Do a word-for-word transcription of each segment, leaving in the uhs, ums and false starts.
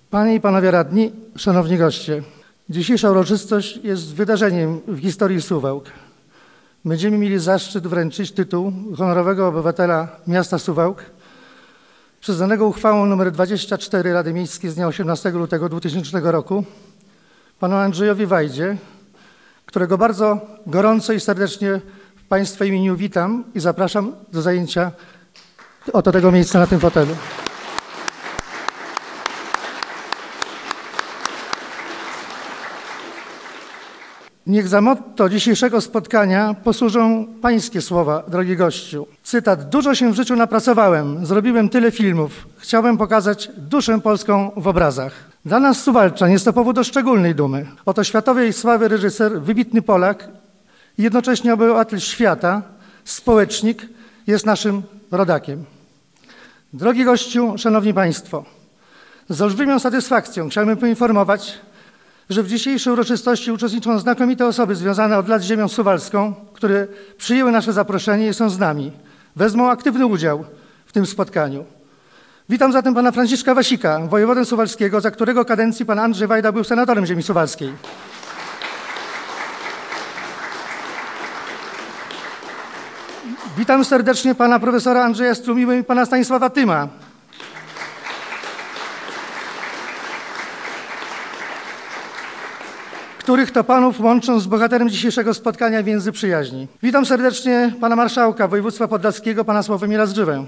Panie i Panowie Radni, Szanowni Goście, dzisiejsza uroczystość jest wydarzeniem w historii Suwałk. Będziemy mieli zaszczyt wręczyć tytuł honorowego obywatela miasta Suwałk przyznanego uchwałą nr dwadzieścia cztery Rady Miejskiej z dnia osiemnastego lutego dwutysięcznego roku panu Andrzejowi Wajdzie, którego bardzo gorąco i serdecznie w Państwa imieniu witam i zapraszam do zajęcia oto tego miejsca na tym fotelu. Niech za motto dzisiejszego spotkania posłużą pańskie słowa, drogi gościu. Cytat: dużo się w życiu napracowałem, zrobiłem tyle filmów, chciałem pokazać duszę polską w obrazach. Dla nas Suwałczan jest to powód do szczególnej dumy. Oto światowej sławy reżyser, wybitny Polak i jednocześnie obywatel świata, społecznik, jest naszym rodakiem. Drogi gościu, szanowni państwo, z olbrzymią satysfakcją chciałbym poinformować, że w dzisiejszej uroczystości uczestniczą znakomite osoby związane od lat z ziemią suwalską, które przyjęły nasze zaproszenie i są z nami. Wezmą aktywny udział w tym spotkaniu. Witam zatem pana Franciszka Wasika, wojewodę suwalskiego, za którego kadencji pan Andrzej Wajda był senatorem ziemi suwalskiej. Witam serdecznie pana profesora Andrzeja Strumiły i pana Stanisława Tyma. Których to panów łączą z bohaterem dzisiejszego spotkania więzy przyjaźni. Witam serdecznie pana marszałka województwa podlaskiego, pana Sławomira Zdżywę.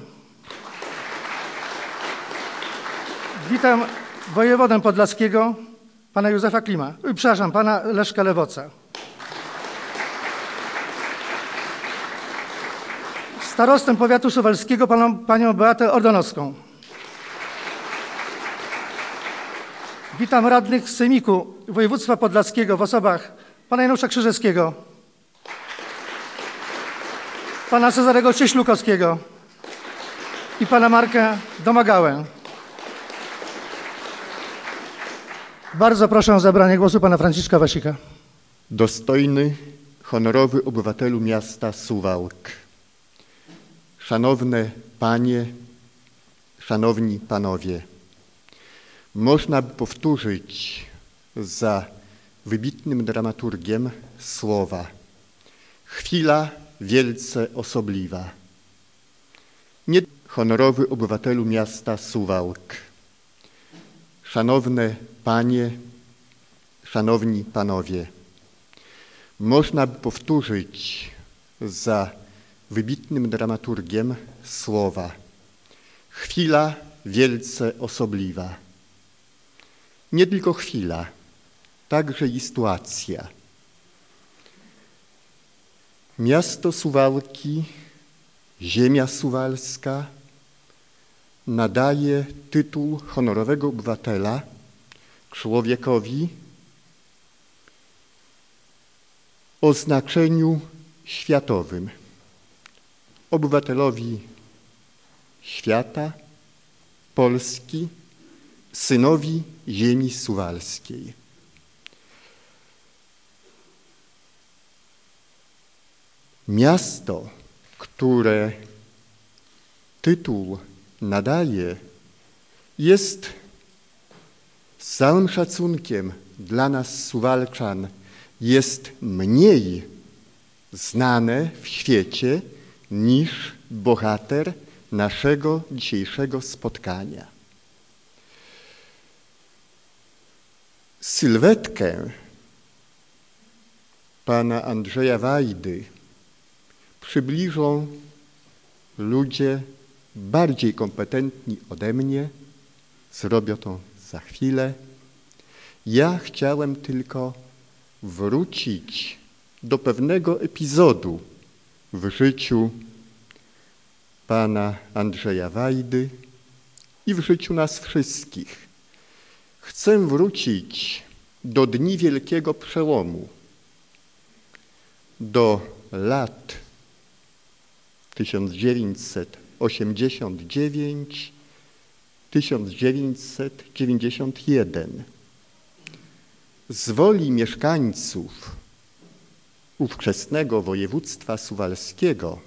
Witam wojewodę podlaskiego, pana Józefa Klima, przepraszam, pana Leszka Lewoca. Starostę powiatu suwalskiego, panią, panią Beatę Ordonowską. Witam radnych z Sejmiku Województwa Podlaskiego w osobach pana Janusza Krzyżewskiego, pana Cezarego Cieślukowskiego i pana Marka Domagałę. Bardzo proszę o zabranie głosu pana Franciszka Wasika. Dostojny, honorowy obywatelu miasta Suwałk. Szanowne panie, szanowni panowie. Można by powtórzyć za wybitnym dramaturgiem słowa: chwila wielce osobliwa. Nie honorowy obywatelu miasta Suwałk. Szanowne panie, szanowni panowie. Można by powtórzyć za wybitnym dramaturgiem słowa: chwila wielce osobliwa. Nie tylko chwila, także i sytuacja. Miasto Suwałki, ziemia suwalska nadaje tytuł honorowego obywatela człowiekowi o znaczeniu światowym, obywatelowi świata, Polski, synowi ziemi suwalskiej. Miasto, które tytuł nadaje, jest z całym szacunkiem dla nas Suwalczan, jest mniej znane w świecie niż bohater naszego dzisiejszego spotkania. Sylwetkę pana Andrzeja Wajdy przybliżą ludzie bardziej kompetentni ode mnie. Zrobię to za chwilę. Ja chciałem tylko wrócić do pewnego epizodu w życiu pana Andrzeja Wajdy i w życiu nas wszystkich. Chcę wrócić do dni wielkiego przełomu, do lat tysiąc dziewięćset osiemdziesiąt dziewięć do tysiąc dziewięćset dziewięćdziesiąt jeden. Z woli mieszkańców ówczesnego województwa suwalskiego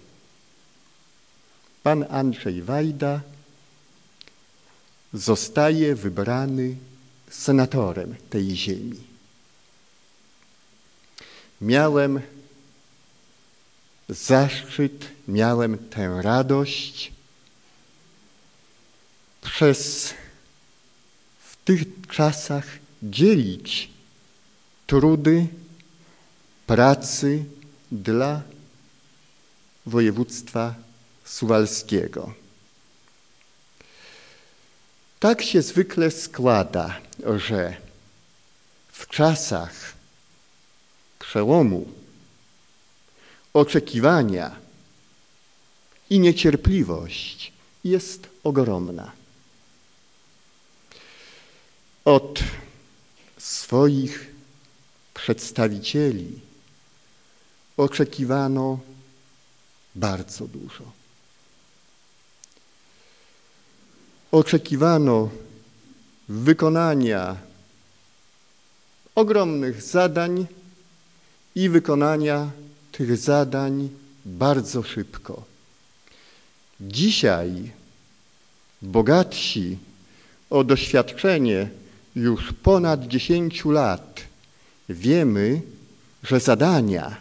pan Andrzej Wajda zostaje wybrany senatorem tej ziemi. Miałem zaszczyt, miałem tę radość przez w tych czasach dzielić trudy pracy dla województwa suwalskiego. Tak się zwykle składa, że w czasach przełomu oczekiwania i niecierpliwość jest ogromna. Od swoich przedstawicieli oczekiwano bardzo dużo. Oczekiwano wykonania ogromnych zadań i wykonania tych zadań bardzo szybko. Dzisiaj bogatsi o doświadczenie już ponad dziesięciu lat wiemy, że zadania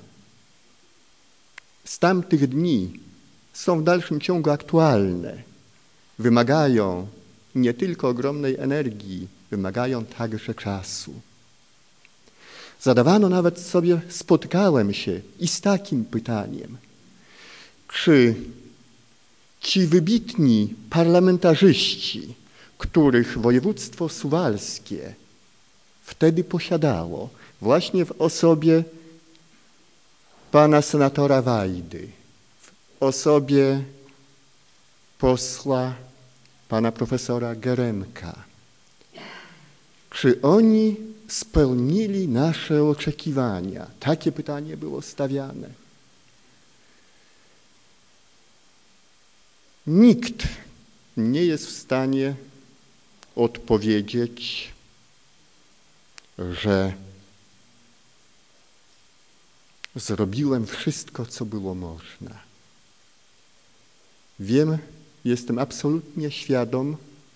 z tamtych dni są w dalszym ciągu aktualne. Wymagają nie tylko ogromnej energii, wymagają także czasu. Zadawano nawet sobie, spotkałem się i z takim pytaniem, czy ci wybitni parlamentarzyści, których województwo suwalskie wtedy posiadało, właśnie w osobie pana senatora Wajdy, w osobie posła pana profesora Geremka, czy oni spełnili nasze oczekiwania? Takie pytanie było stawiane. Nikt nie jest w stanie odpowiedzieć, że zrobiłem wszystko, co było można. Wiem, jestem absolutnie świadom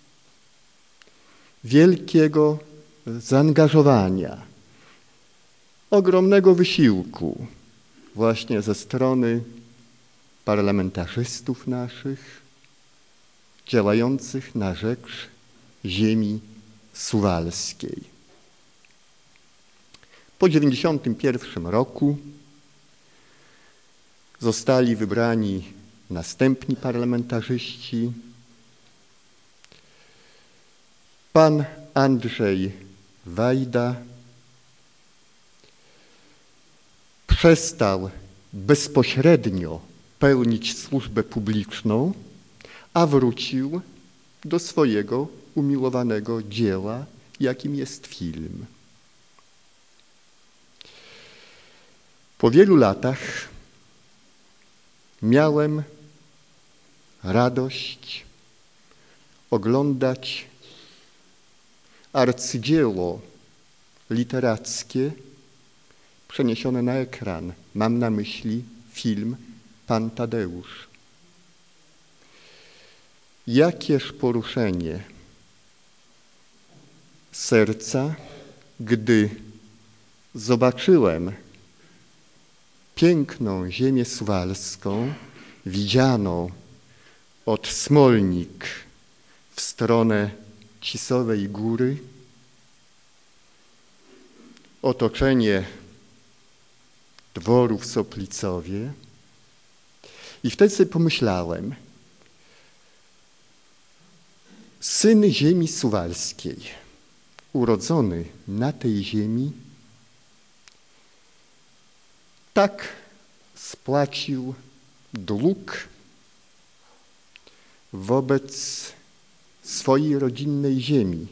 wielkiego zaangażowania, ogromnego wysiłku właśnie ze strony parlamentarzystów naszych, działających na rzecz ziemi suwalskiej. Po dziewięćdziesiątym pierwszym roku zostali wybrani następni parlamentarzyści. Pan Andrzej Wajda przestał bezpośrednio pełnić służbę publiczną, a wrócił do swojego umiłowanego dzieła, jakim jest film. Po wielu latach miałem radość oglądać arcydzieło literackie przeniesione na ekran. Mam na myśli film Pan Tadeusz. Jakież poruszenie serca, gdy zobaczyłem piękną ziemię suwalską, widzianą od Smolnik w stronę Cisowej Góry, otoczenie dworu w Soplicowie. I wtedy sobie pomyślałem, syn ziemi suwalskiej, urodzony na tej ziemi, tak spłacił dług wobec swojej rodzinnej ziemi.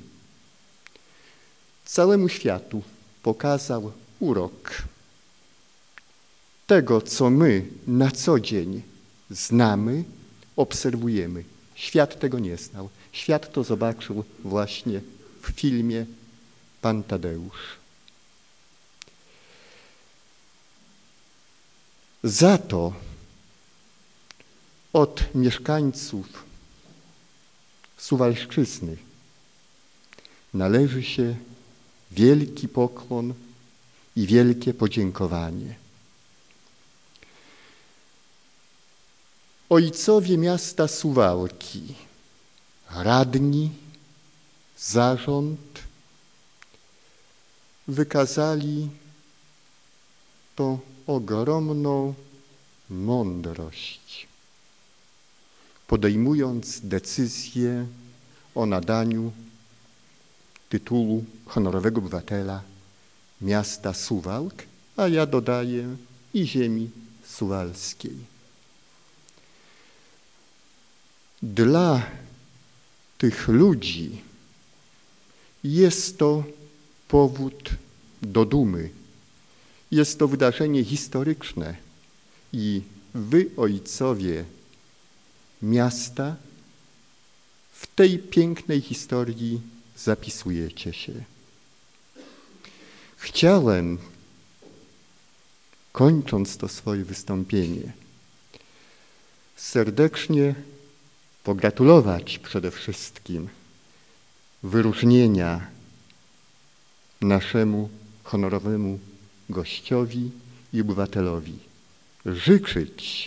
Całemu światu pokazał urok tego, co my na co dzień znamy, obserwujemy. Świat tego nie znał. Świat to zobaczył właśnie w filmie Pan Tadeusz. Za to od mieszkańców Suwalszczyzny należy się wielki pokłon i wielkie podziękowanie. Ojcowie miasta Suwałki, radni, zarząd wykazali to ogromną mądrość, podejmując decyzję o nadaniu tytułu honorowego obywatela miasta Suwałk, a ja dodaję i ziemi suwalskiej. Dla tych ludzi jest to powód do dumy. Jest to wydarzenie historyczne i wy, ojcowie miasta, w tej pięknej historii zapisujecie się. Chciałem, kończąc to swoje wystąpienie, serdecznie pogratulować przede wszystkim wyróżnienia naszemu honorowemu gościowi i obywatelowi. Życzyć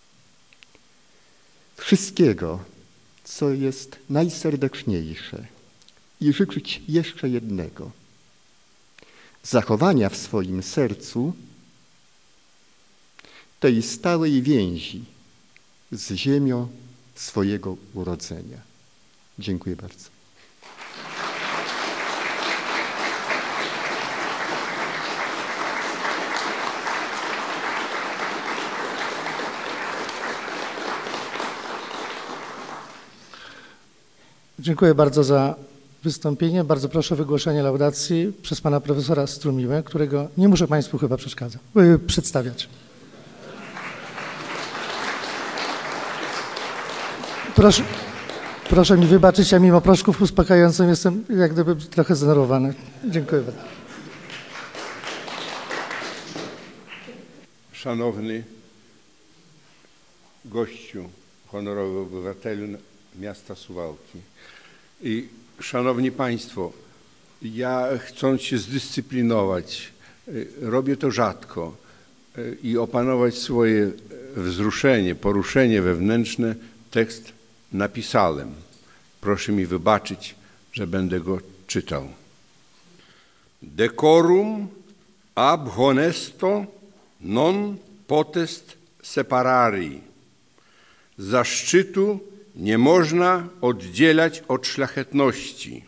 wszystkiego, co jest najserdeczniejsze i życzyć jeszcze jednego. Zachowania w swoim sercu tej stałej więzi z ziemią swojego urodzenia. Dziękuję bardzo. Dziękuję bardzo za wystąpienie. Bardzo proszę o wygłoszenie laudacji przez pana profesora Strumiłę, którego nie muszę państwu chyba przeszkadzać, yy, przedstawiać. Proszę, proszę mi wybaczyć, ja mimo proszków uspokajających jestem jak gdyby trochę zdenerwowany. Dziękuję bardzo. Szanowny gościu, honorowy obywatelu miasta Suwałki. I szanowni państwo, ja chcąc się zdyscyplinować, robię to rzadko i opanować swoje wzruszenie, poruszenie wewnętrzne, tekst napisałem. Proszę mi wybaczyć, że będę go czytał. Decorum ab honesto non potest separari. Zaszczytu nie można oddzielać od szlachetności.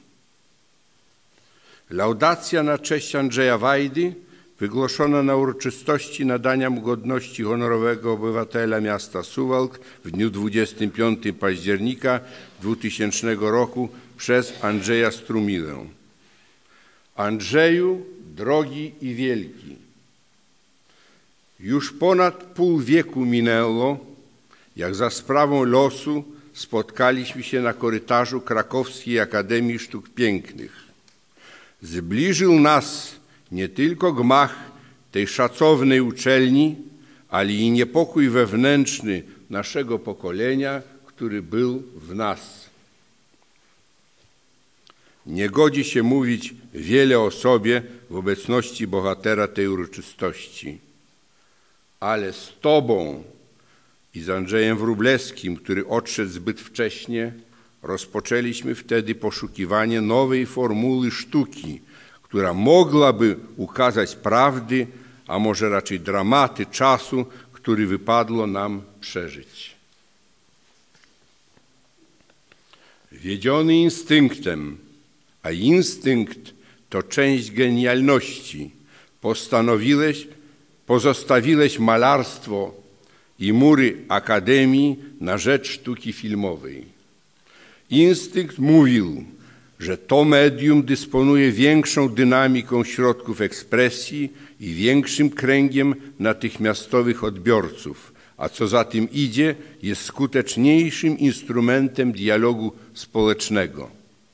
Laudacja na cześć Andrzeja Wajdy, wygłoszona na uroczystości nadania mu godności honorowego obywatela miasta Suwałk w dniu dwudziestego piątego października dwutysięcznego roku przez Andrzeja Strumiłę. Andrzeju, drogi i wielki, już ponad pół wieku minęło, jak za sprawą losu spotkaliśmy się na korytarzu Krakowskiej Akademii Sztuk Pięknych. Zbliżył nas nie tylko gmach tej szacownej uczelni, ale i niepokój wewnętrzny naszego pokolenia, który był w nas. Nie godzi się mówić wiele o sobie w obecności bohatera tej uroczystości, ale z Tobą i z Andrzejem Wróblewskim, który odszedł zbyt wcześnie, rozpoczęliśmy wtedy poszukiwanie nowej formuły sztuki, która mogłaby ukazać prawdy, a może raczej dramaty czasu, który wypadło nam przeżyć. Wiedziony instynktem, a instynkt to część genialności, postanowiłeś, pozostawiłeś malarstwo i mury Akademii na rzecz sztuki filmowej. Instynkt mówił, że to medium dysponuje większą dynamiką środków ekspresji i większym kręgiem natychmiastowych odbiorców, a co za tym idzie, jest skuteczniejszym instrumentem dialogu społecznego.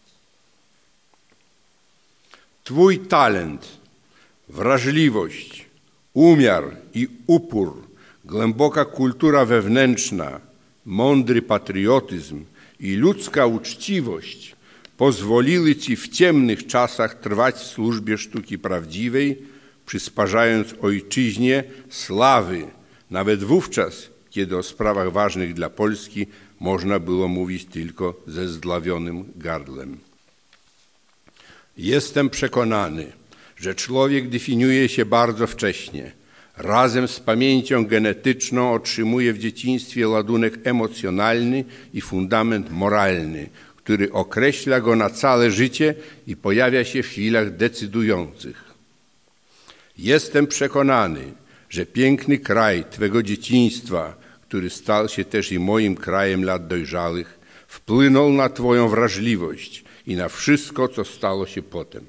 Twój talent, wrażliwość, umiar i upór, głęboka kultura wewnętrzna, mądry patriotyzm i ludzka uczciwość pozwoliły Ci w ciemnych czasach trwać w służbie sztuki prawdziwej, przysparzając ojczyźnie sławy, nawet wówczas, kiedy o sprawach ważnych dla Polski można było mówić tylko ze zdławionym gardłem. Jestem przekonany, że człowiek definiuje się bardzo wcześnie. Razem z pamięcią genetyczną otrzymuje w dzieciństwie ładunek emocjonalny i fundament moralny, który określa go na całe życie i pojawia się w chwilach decydujących. Jestem przekonany, że piękny kraj Twego dzieciństwa, który stał się też i moim krajem lat dojrzałych, wpłynął na Twoją wrażliwość i na wszystko, co stało się potem.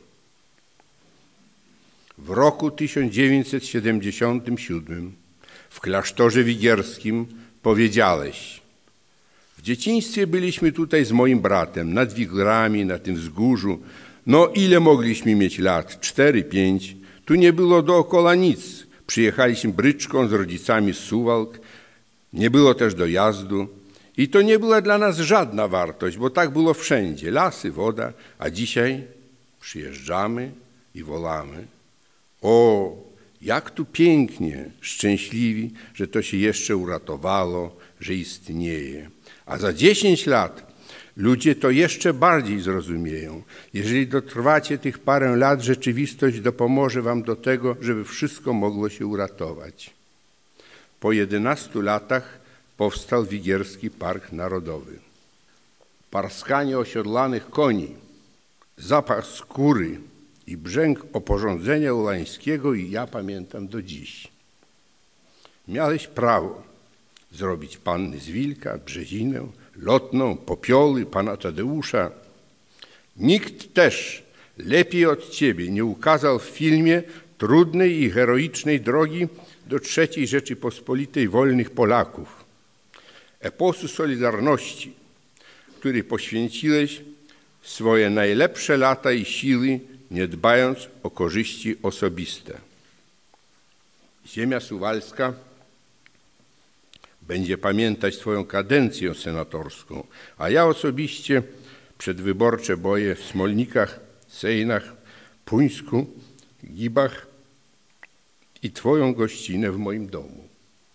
W roku tysiąc dziewięćset siedemdziesiątym siódmym w klasztorze wigierskim powiedziałeś: w dzieciństwie byliśmy tutaj z moim bratem, nad Wigrami, na tym wzgórzu. No ile mogliśmy mieć lat? Cztery, pięć. Tu nie było dookoła nic. Przyjechaliśmy bryczką z rodzicami z Suwałk. Nie było też dojazdu. I to nie była dla nas żadna wartość, bo tak było wszędzie. Lasy, woda. A dzisiaj przyjeżdżamy i wolamy: o, jak tu pięknie, szczęśliwi, że to się jeszcze uratowało, że istnieje. A za dziesięć lat ludzie to jeszcze bardziej zrozumieją. Jeżeli dotrwacie tych parę lat, rzeczywistość dopomoże wam do tego, żeby wszystko mogło się uratować. Po jedenastu latach powstał Wigierski Park Narodowy. Parskanie osiodlanych koni, zapach skóry i brzęk oporządzenia ulańskiego i ja pamiętam do dziś. Miałeś prawo zrobić panny z Wilka, Brzezinę, Lotną, Popioły, pana Tadeusza. Nikt też lepiej od ciebie nie ukazał w filmie trudnej i heroicznej drogi do trzeciej Rzeczypospolitej wolnych Polaków, eposu Solidarności, który poświęciłeś swoje najlepsze lata i siły, nie dbając o korzyści osobiste. Ziemia suwalska będzie pamiętać Twoją kadencję senatorską, a ja osobiście przedwyborcze boje w Smolnikach, Sejnach, Puńsku, Gibach i Twoją gościnę w moim domu.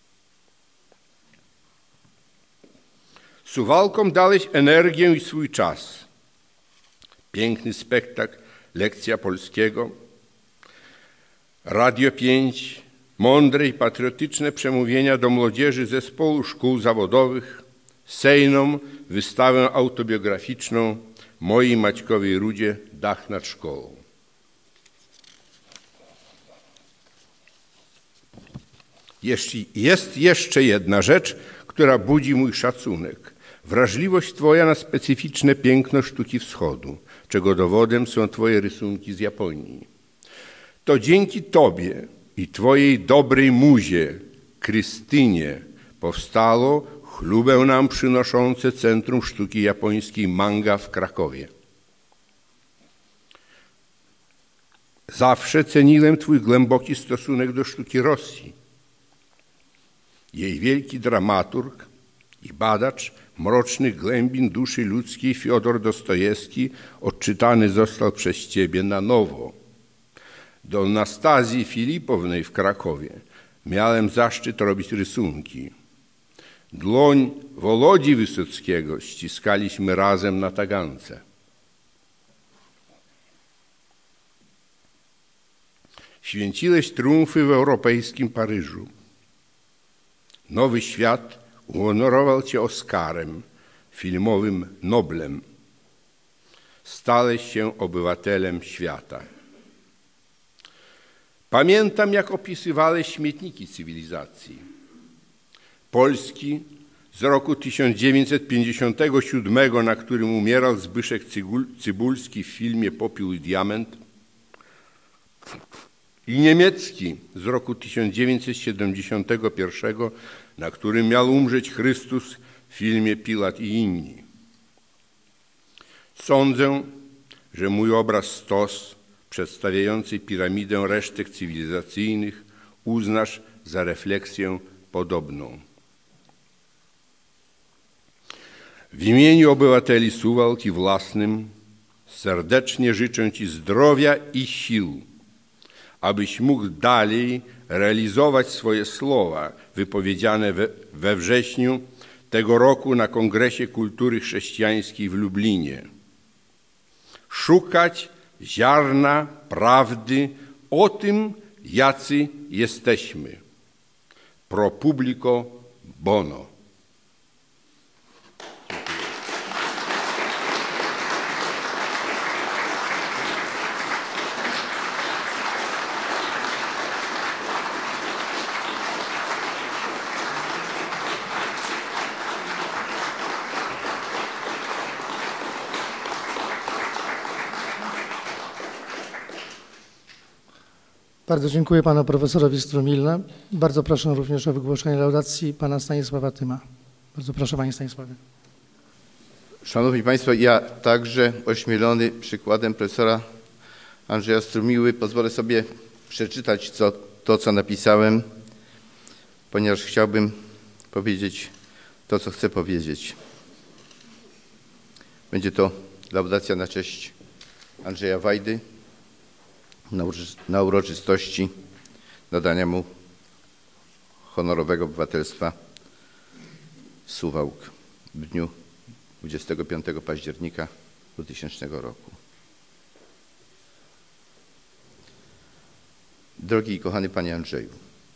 Suwalkom dałeś energię i swój czas. Piękny spektakl, lekcja polskiego, Radio pięć, mądre i patriotyczne przemówienia do młodzieży zespołu szkół zawodowych, Sejnom wystawę autobiograficzną mojej Maćkowej Rudzie Dach nad szkołą. Jest jeszcze jedna rzecz, która budzi mój szacunek. Wrażliwość Twoja na specyficzne piękno sztuki wschodu, czego dowodem są Twoje rysunki z Japonii. To dzięki Tobie i Twojej dobrej muzie, Krystynie, powstało chlubę nam przynoszące Centrum Sztuki Japońskiej Manga w Krakowie. Zawsze ceniłem Twój głęboki stosunek do sztuki Rosji. Jej wielki dramaturg i badacz mrocznych głębin duszy ludzkiej Fiodor Dostojewski odczytany został przez Ciebie na nowo. Do Anastazji Filipownej w Krakowie miałem zaszczyt robić rysunki. Dłoń Wolodzi Wysockiego ściskaliśmy razem na tagance. Święciłeś triumfy w europejskim Paryżu. Nowy Świat uhonorował Cię Oscarem, filmowym Noblem. Stałeś się obywatelem świata. Pamiętam, jak opisywałeś śmietniki cywilizacji. Polski z roku tysiąc dziewięćset pięćdziesiątego siódmego, na którym umierał Zbyszek Cybulski w filmie Popiół i Diament, i niemiecki z roku tysiąc dziewięćset siedemdziesiątego pierwszego, na którym miał umrzeć Chrystus w filmie Pilat i inni. Sądzę, że mój obraz stos, przedstawiający piramidę resztek cywilizacyjnych, uznasz za refleksję podobną. W imieniu obywateli Suwałk i własnym serdecznie życzę Ci zdrowia i sił, abyś mógł dalej realizować swoje słowa wypowiedziane we, we wrześniu tego roku na Kongresie Kultury Chrześcijańskiej w Lublinie. Szukać ziarna prawdy o tym, jacy jesteśmy. Pro publico bono. Bardzo dziękuję panu profesorowi Strumilne. Bardzo proszę również o wygłoszenie laudacji pana Stanisława Tyma. Bardzo proszę, panie Stanisławie. Szanowni Państwo, ja także ośmielony przykładem profesora Andrzeja Strumiły pozwolę sobie przeczytać co, to, co napisałem, ponieważ chciałbym powiedzieć to, co chcę powiedzieć. Będzie to laudacja na cześć Andrzeja Wajdy, na uroczystości nadania mu honorowego obywatelstwa Suwałk w dniu dwudziestego piątego października dwutysięcznego roku. Drogi i kochany Panie Andrzeju,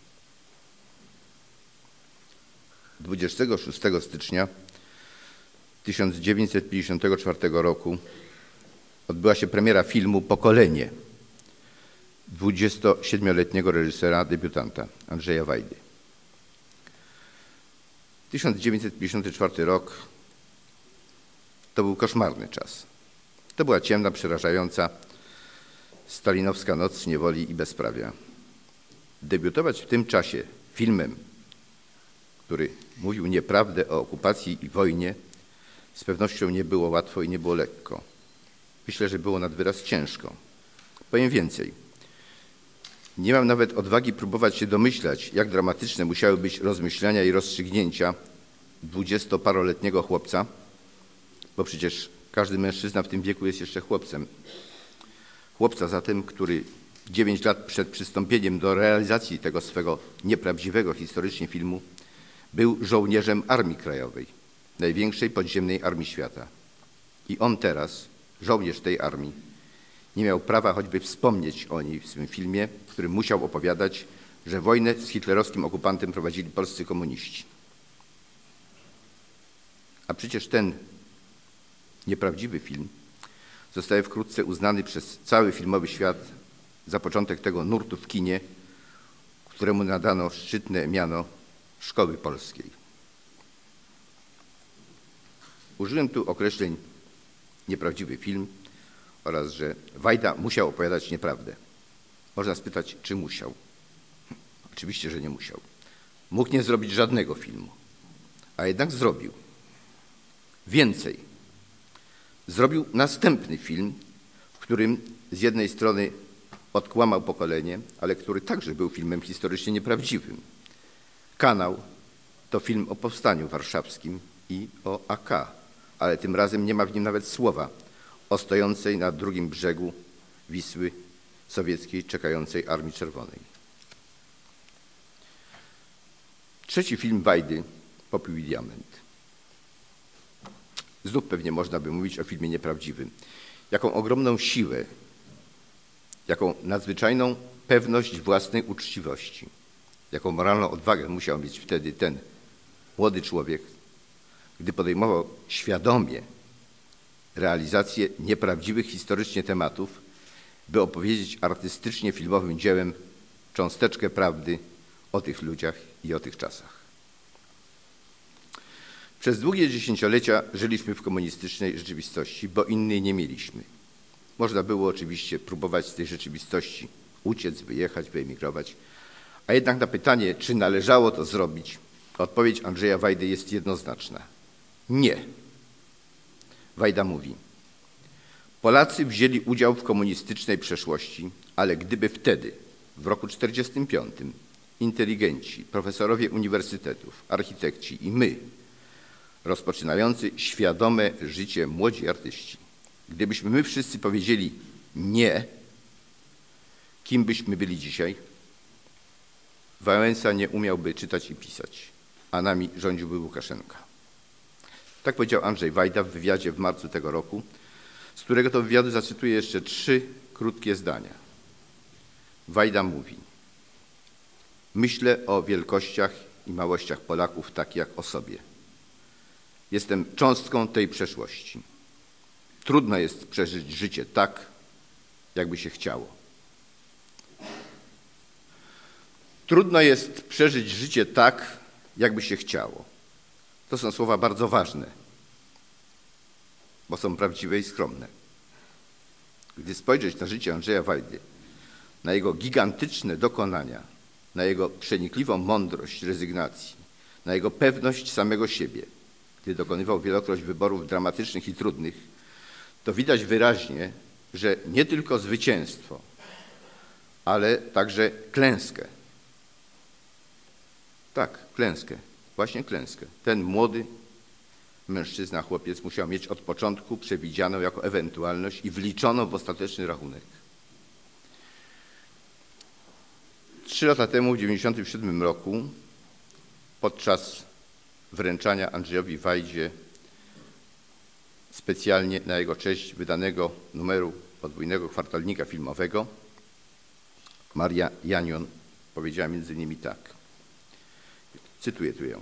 dwudziestego szóstego stycznia tysiąc dziewięćset pięćdziesiątego czwartego roku odbyła się premiera filmu Pokolenie dwudziestosiedmioletniego reżysera, debiutanta Andrzeja Wajdy. tysiąc dziewięćset pięćdziesiąty czwarty rok to był koszmarny czas. To była ciemna, przerażająca stalinowska noc niewoli i bezprawia. Debiutować w tym czasie filmem, który mówił nieprawdę o okupacji i wojnie, z pewnością nie było łatwo i nie było lekko. Myślę, że było nad wyraz ciężko. Powiem więcej. Nie mam nawet odwagi próbować się domyślać, jak dramatyczne musiały być rozmyślania i rozstrzygnięcia dwudziestoparoletniego chłopca, bo przecież każdy mężczyzna w tym wieku jest jeszcze chłopcem. Chłopca zatem, który dziewięć lat przed przystąpieniem do realizacji tego swego nieprawdziwego historycznie filmu był żołnierzem Armii Krajowej, największej podziemnej armii świata. I on teraz, żołnierz tej armii, nie miał prawa choćby wspomnieć o niej w swym filmie, w którym musiał opowiadać, że wojnę z hitlerowskim okupantem prowadzili polscy komuniści. A przecież ten nieprawdziwy film zostaje wkrótce uznany przez cały filmowy świat za początek tego nurtu w kinie, któremu nadano szczytne miano Szkoły Polskiej. Użyłem tu określeń nieprawdziwy film oraz, że Wajda musiał opowiadać nieprawdę. Można spytać, czy musiał. Oczywiście, że nie musiał. Mógł nie zrobić żadnego filmu, a jednak zrobił. Więcej. Zrobił następny film, w którym z jednej strony odkłamał pokolenie, ale który także był filmem historycznie nieprawdziwym. Kanał to film o powstaniu warszawskim i o A K, ale tym razem nie ma w nim nawet słowa o stojącej na drugim brzegu Wisły sowieckiej czekającej Armii Czerwonej. Trzeci film Wajdy, Popiół i Diament. Znów pewnie można by mówić o filmie nieprawdziwym. Jaką ogromną siłę, jaką nadzwyczajną pewność własnej uczciwości, jaką moralną odwagę musiał mieć wtedy ten młody człowiek, gdy podejmował świadomie realizację nieprawdziwych historycznie tematów, by opowiedzieć artystycznie filmowym dziełem cząsteczkę prawdy o tych ludziach i o tych czasach. Przez długie dziesięciolecia żyliśmy w komunistycznej rzeczywistości, bo innej nie mieliśmy. Można było oczywiście próbować z tej rzeczywistości uciec, wyjechać, wyemigrować, a jednak na pytanie, czy należało to zrobić, odpowiedź Andrzeja Wajdy jest jednoznaczna. Nie. Wajda mówi: Polacy wzięli udział w komunistycznej przeszłości, ale gdyby wtedy, w roku czterdziestym piątym, inteligenci, profesorowie uniwersytetów, architekci i my, rozpoczynający świadome życie młodzi artyści, Gdybyśmy my wszyscy powiedzieli nie, kim byśmy byli dzisiaj? Wałęsa nie umiałby czytać i pisać, a nami rządziłby Łukaszenka. Tak powiedział Andrzej Wajda w wywiadzie w marcu tego roku, z którego to wywiadu zacytuję jeszcze trzy krótkie zdania. Wajda mówi: myślę o wielkościach i małościach Polaków tak jak o sobie. Jestem cząstką tej przeszłości. Trudno jest przeżyć życie tak, jakby się chciało. Trudno jest przeżyć życie tak, jakby się chciało. To są słowa bardzo ważne, bo są prawdziwe i skromne. Gdy spojrzeć na życie Andrzeja Wajdy, na jego gigantyczne dokonania, na jego przenikliwą mądrość rezygnacji, na jego pewność samego siebie, gdy dokonywał wielokroć wyborów dramatycznych i trudnych, to widać wyraźnie, że nie tylko zwycięstwo, ale także klęskę. Tak, klęskę, właśnie klęskę. Ten młody mężczyzna, chłopiec musiał mieć od początku przewidzianą jako ewentualność i wliczoną w ostateczny rachunek. Trzy lata temu, w dziewięćdziesiątym siódmym roku, podczas wręczania Andrzejowi Wajdzie specjalnie na jego cześć wydanego numeru podwójnego kwartalnika filmowego, Maria Janion powiedziała między innymi tak. Cytuję tu ją.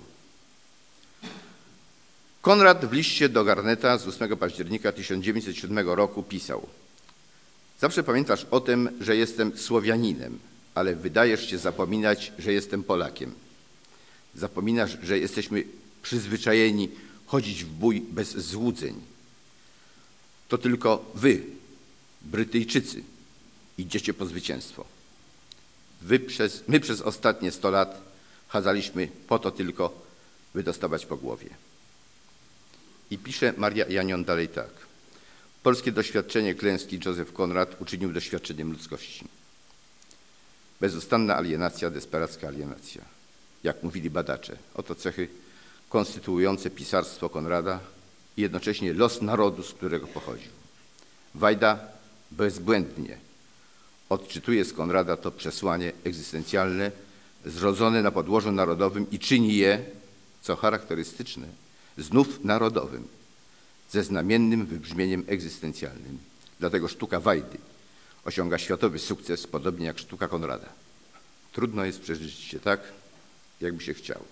Konrad w liście do Garneta z ósmego października tysiąc dziewięćset siódmego roku pisał: zawsze pamiętasz o tym, że jestem Słowianinem, ale wydajesz się zapominać, że jestem Polakiem. Zapominasz, że jesteśmy przyzwyczajeni chodzić w bój bez złudzeń. To tylko wy, Brytyjczycy, idziecie po zwycięstwo. Wy przez, my przez ostatnie sto lat chadzaliśmy po to tylko, by dostawać po głowie. I pisze Maria Janion dalej tak. Polskie doświadczenie klęski Józef Konrad uczynił doświadczeniem ludzkości. Bezustanna alienacja, desperacka alienacja. Jak mówili badacze, oto cechy konstytuujące pisarstwo Konrada i jednocześnie los narodu, z którego pochodził. Wajda bezbłędnie odczytuje z Konrada to przesłanie egzystencjalne zrodzone na podłożu narodowym i czyni je, co charakterystyczne, znów narodowym, ze znamiennym wybrzmieniem egzystencjalnym. Dlatego sztuka Wajdy osiąga światowy sukces, podobnie jak sztuka Konrada. Trudno jest przeżyć się tak, jakby się chciało.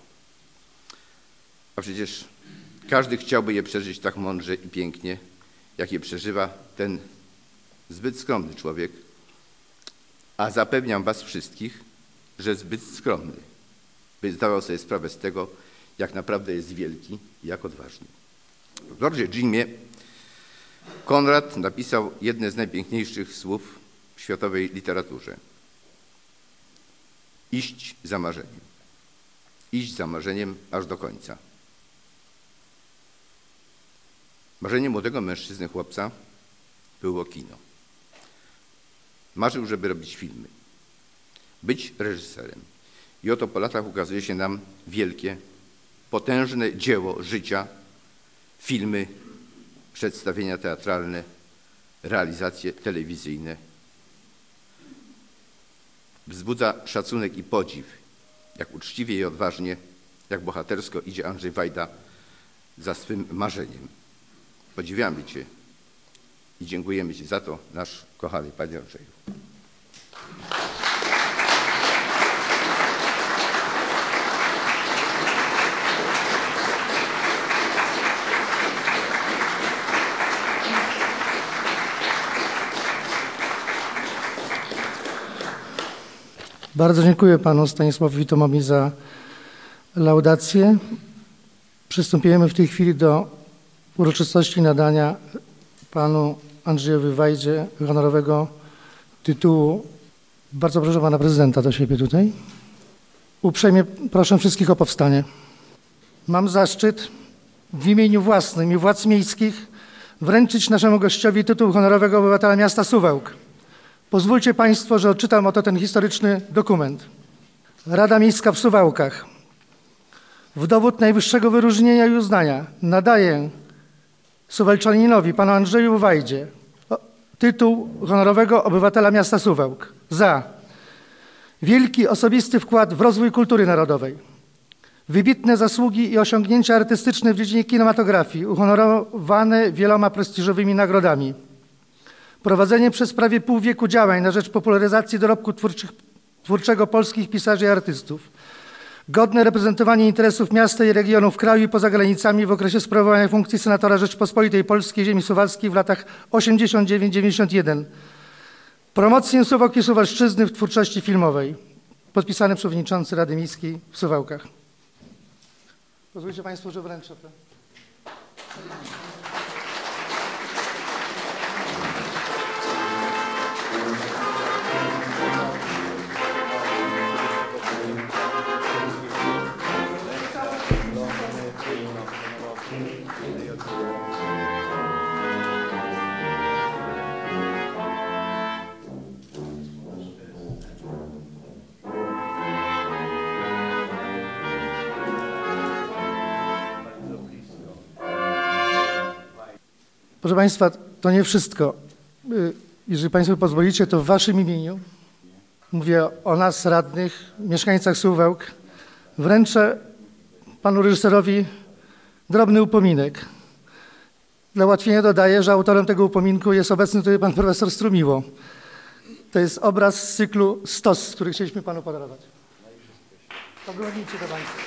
A przecież każdy chciałby je przeżyć tak mądrze i pięknie, jak je przeżywa ten zbyt skromny człowiek, a zapewniam was wszystkich, że zbyt skromny, by zdawał sobie sprawę z tego, jak naprawdę jest wielki i jak odważny. W Lordzie Jimie Konrad napisał jedne z najpiękniejszych słów w światowej literaturze. Iść za marzeniem. Iść za marzeniem aż do końca. Marzeniem młodego mężczyzny, chłopca, było kino. Marzył, żeby robić filmy, być reżyserem. I oto po latach ukazuje się nam wielkie, potężne dzieło życia, filmy, przedstawienia teatralne, realizacje telewizyjne. Wzbudza szacunek i podziw, jak uczciwie i odważnie, jak bohatersko idzie Andrzej Wajda za swym marzeniem. Podziwiamy Cię i dziękujemy Ci za to, nasz kochany Panie Andrzeju. Bardzo dziękuję panu Stanisławowi Tomowi za laudację. Przystępujemy w tej chwili do uroczystości nadania panu Andrzejowi Wajdzie honorowego tytułu. Bardzo proszę pana prezydenta do siebie tutaj. Uprzejmie proszę wszystkich o powstanie. Mam zaszczyt w imieniu własnym i władz miejskich wręczyć naszemu gościowi tytuł honorowego obywatela miasta Suwałk. Pozwólcie państwo, że odczytam oto ten historyczny dokument. Rada Miejska w Suwałkach w dowód najwyższego wyróżnienia i uznania nadaje Suwałczaninowi, panu Andrzeju Wajdzie, tytuł honorowego obywatela miasta Suwałk za wielki osobisty wkład w rozwój kultury narodowej, wybitne zasługi i osiągnięcia artystyczne w dziedzinie kinematografii, uhonorowane wieloma prestiżowymi nagrodami, prowadzenie przez prawie pół wieku działań na rzecz popularyzacji dorobku twórczych, twórczego polskich pisarzy i artystów, godne reprezentowanie interesów miasta i regionu w kraju i poza granicami w okresie sprawowania funkcji senatora Rzeczypospolitej Polskiej ziemi suwalskiej w latach osiemdziesiąt dziewięć do dziewięćdziesiąt jeden. Promocję Suwałk i Suwalszczyzny w twórczości filmowej. Podpisany przewodniczący Rady Miejskiej w Suwałkach. Pozwólcie państwo, że wręczę to. Proszę państwa, to nie wszystko. Jeżeli państwo pozwolicie, to w waszym imieniu, mówię o nas radnych, mieszkańcach Suwałk, wręczę panu reżyserowi drobny upominek. Dla ułatwienia dodaję, że autorem tego upominku jest obecny tutaj pan profesor Strumiło. To jest obraz z cyklu Stos, który chcieliśmy panu podarować. Oglądnijcie to państwo.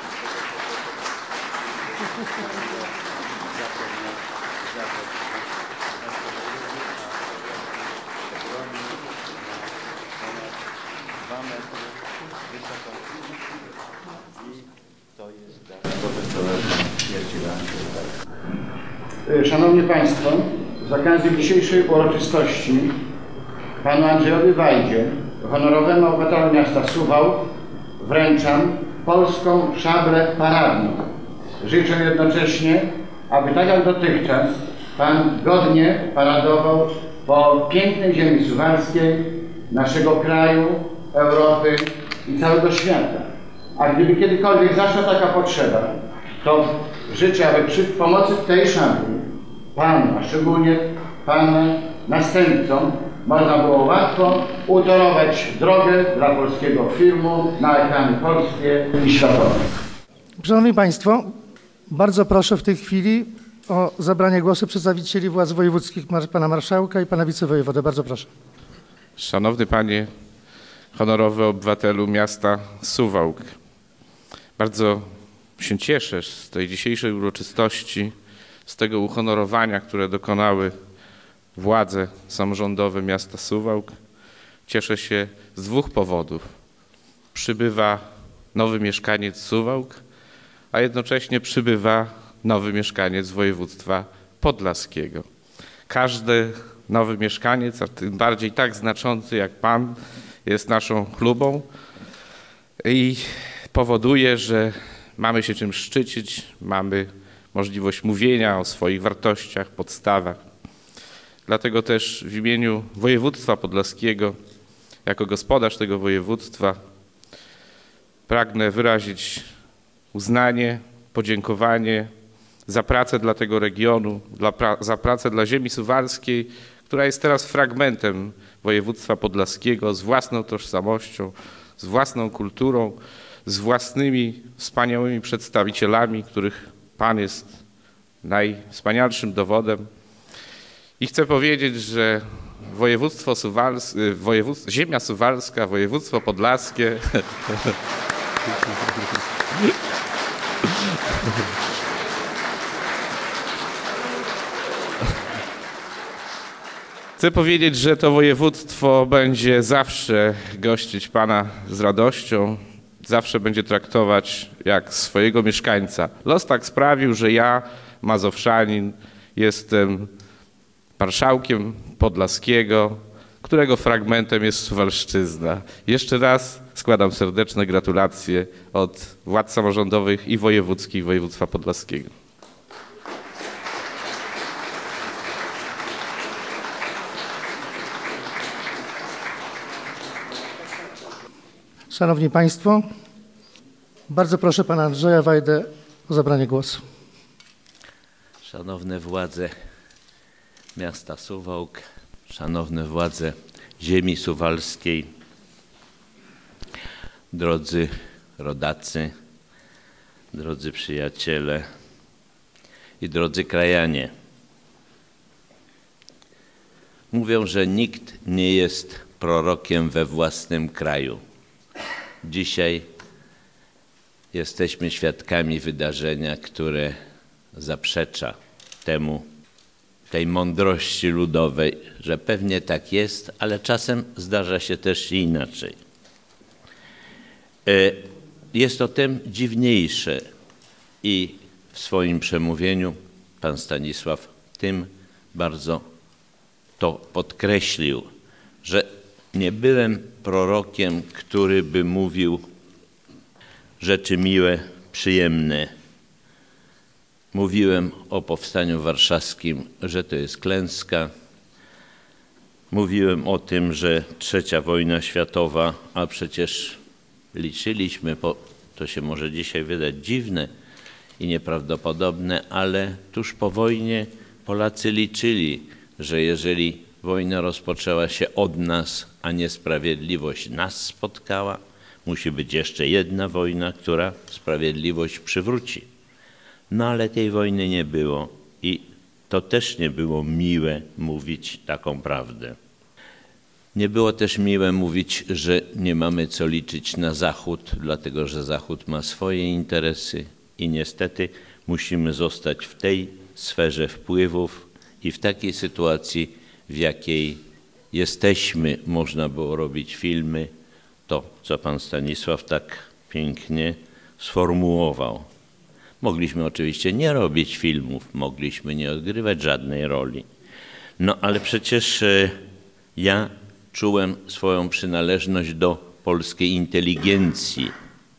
Szanowni Państwo, z okazji dzisiejszej uroczystości panu Andrzejowi Wajdzie, honorowemu obywatelowi miasta Suwałk, wręczam polską szablę paradną. Życzę jednocześnie, aby tak jak dotychczas pan godnie paradował po pięknej ziemi suwalskiej, naszego kraju, Europy i całego świata. A gdyby kiedykolwiek zaszła taka potrzeba, to życzę, aby przy pomocy tej szabli panu, a szczególnie pana następcom, można było łatwo utorować drogę dla polskiego filmu na ekrany polskie i światowe. Szanowni Państwo, bardzo proszę w tej chwili o zabranie głosu przedstawicieli władz wojewódzkich, pana marszałka i pana wicewojewodę. Bardzo proszę. Szanowny panie honorowy obywatelu miasta Suwałk, bardzo się cieszę z tej dzisiejszej uroczystości, z tego uhonorowania, które dokonały władze samorządowe miasta Suwałk. Cieszę się z dwóch powodów. Przybywa nowy mieszkaniec Suwałk, a jednocześnie przybywa nowy mieszkaniec województwa podlaskiego. Każdy nowy mieszkaniec, a tym bardziej tak znaczący jak pan, jest naszą chlubą i powoduje, że mamy się czym szczycić, mamy możliwość mówienia o swoich wartościach, podstawach. Dlatego też w imieniu województwa podlaskiego, jako gospodarz tego województwa, pragnę wyrazić uznanie, podziękowanie za pracę dla tego regionu, dla pra za pracę dla ziemi suwalskiej, która jest teraz fragmentem województwa podlaskiego z własną tożsamością, z własną kulturą, z własnymi wspaniałymi przedstawicielami, których pan jest najwspanialszym dowodem. I chcę powiedzieć, że województwo suwalskie, województwo, ziemia suwalska, województwo podlaskie Chcę powiedzieć, że to województwo będzie zawsze gościć pana z radością, zawsze będzie traktować jak swojego mieszkańca. Los tak sprawił, że ja, mazowszanin, jestem marszałkiem Podlaskiego, którego fragmentem jest Suwalszczyzna. Jeszcze raz składam serdeczne gratulacje od władz samorządowych i wojewódzkich województwa podlaskiego. Szanowni Państwo, bardzo proszę pana Andrzeja Wajdę o zabranie głosu. Szanowne władze miasta Suwałk, szanowne władze ziemi suwalskiej, drodzy rodacy, drodzy przyjaciele i drodzy krajanie. Mówią, że nikt nie jest prorokiem we własnym kraju. Dzisiaj jesteśmy świadkami wydarzenia, które zaprzecza temu, tej mądrości ludowej, że pewnie tak jest, ale czasem zdarza się też i inaczej. Jest to tym dziwniejsze i w swoim przemówieniu pan Stanisław tym bardzo to podkreślił, że nie byłem prorokiem, który by mówił rzeczy miłe, przyjemne. Mówiłem o powstaniu warszawskim, że to jest klęska. Mówiłem o tym, że trzecia wojna światowa, a przecież liczyliśmy, po, to się może dzisiaj wydać dziwne i nieprawdopodobne, ale tuż po wojnie Polacy liczyli, że jeżeli wojna rozpoczęła się od nas, a niesprawiedliwość nas spotkała, musi być jeszcze jedna wojna, która sprawiedliwość przywróci. No ale tej wojny nie było i to też nie było miłe mówić taką prawdę. Nie było też miłe mówić, że nie mamy co liczyć na Zachód, dlatego że Zachód ma swoje interesy i niestety musimy zostać w tej sferze wpływów i w takiej sytuacji, w jakiej jesteśmy, można było robić filmy, to co pan Stanisław tak pięknie sformułował. Mogliśmy oczywiście nie robić filmów, mogliśmy nie odgrywać żadnej roli. No ale przecież ja czułem swoją przynależność do polskiej inteligencji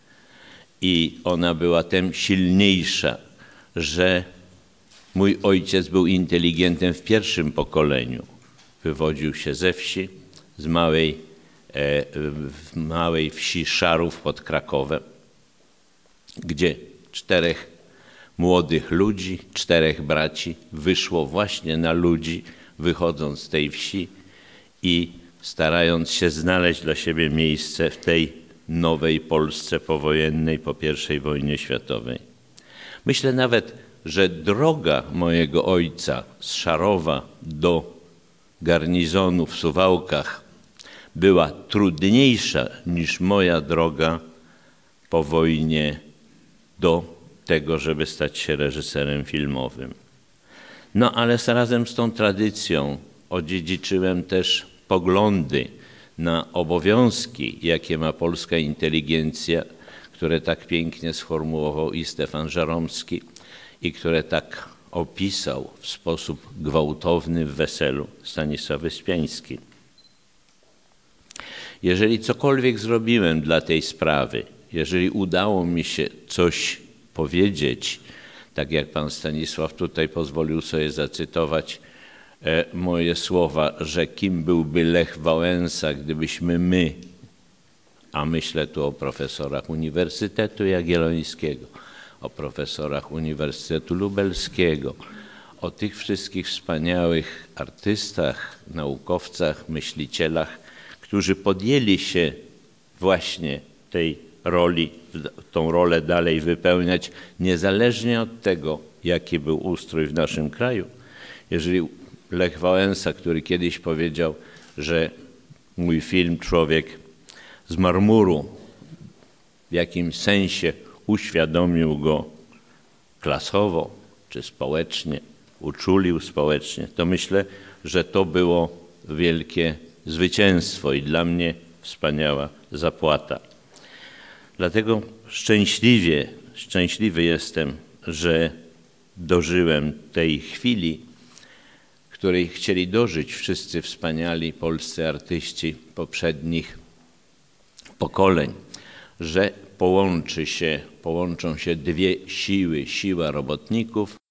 i ona była tym silniejsza, że mój ojciec był inteligentem w pierwszym pokoleniu. Wywodził się ze wsi, z małej, w małej wsi Szarów pod Krakowem, gdzie czterech młodych ludzi, czterech braci wyszło właśnie na ludzi, wychodząc z tej wsi i starając się znaleźć dla siebie miejsce w tej nowej Polsce powojennej po pierwszej wojnie światowej. Myślę nawet, że droga mojego ojca z Szarowa do garnizonu w Suwałkach była trudniejsza niż moja droga po wojnie do tego, żeby stać się reżyserem filmowym. No ale razem z tą tradycją odziedziczyłem też poglądy na obowiązki, jakie ma polska inteligencja, które tak pięknie sformułował i Stefan Żeromski i które tak opisał w sposób gwałtowny w Weselu Stanisław Wyspiański. Jeżeli cokolwiek zrobiłem dla tej sprawy, jeżeli udało mi się coś powiedzieć, tak jak pan Stanisław tutaj pozwolił sobie zacytować e, moje słowa, że kim byłby Lech Wałęsa, gdybyśmy my, a myślę tu o profesorach Uniwersytetu Jagiellońskiego, o profesorach Uniwersytetu Lubelskiego, o tych wszystkich wspaniałych artystach, naukowcach, myślicielach, którzy podjęli się właśnie tej roli, tą rolę dalej wypełniać, niezależnie od tego, jaki był ustrój w naszym kraju. Jeżeli Lech Wałęsa, który kiedyś powiedział, że mój film Człowiek z marmuru w jakimś sensie uświadomił go klasowo czy społecznie, uczulił społecznie, to myślę, że to było wielkie zwycięstwo i dla mnie wspaniała zapłata. Dlatego szczęśliwie, szczęśliwy jestem, że dożyłem tej chwili, której chcieli dożyć wszyscy wspaniali polscy artyści poprzednich pokoleń, że połączy się, połączą się dwie siły, siła robotników